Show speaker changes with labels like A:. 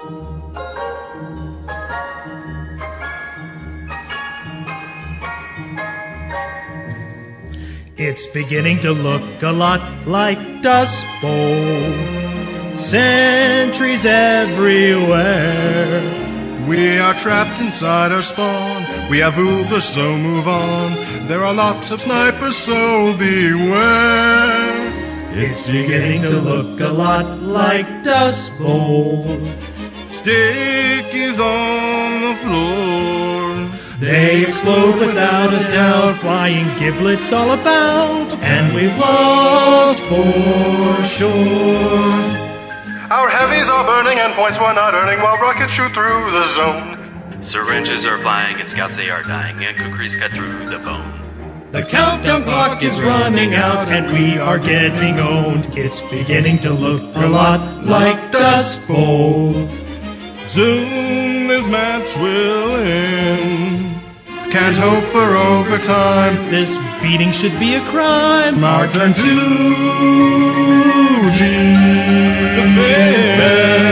A: It's beginning to look a lot like Dust Bowl. Sentries everywhere.
B: We are trapped inside our spawn. We have Uber, so move on. There are lots of snipers, so beware.
A: It's beginning to look a lot like Dust Bowl.
B: Stick is on the floor.
A: They explode without a doubt, flying giblets all about, and we've lost for sure.
B: Our heavies are burning and points we're not earning while rockets shoot through the zone.
C: Syringes are flying and scouts they are dying and kukris cut through the bone.
A: The countdown clock is running out and we are getting owned. It's beginning to look a lot like Dust Bowl.
B: Soon this match will end. Can't hope for overtime.
A: This beating should be a crime.
B: Our turn to defend.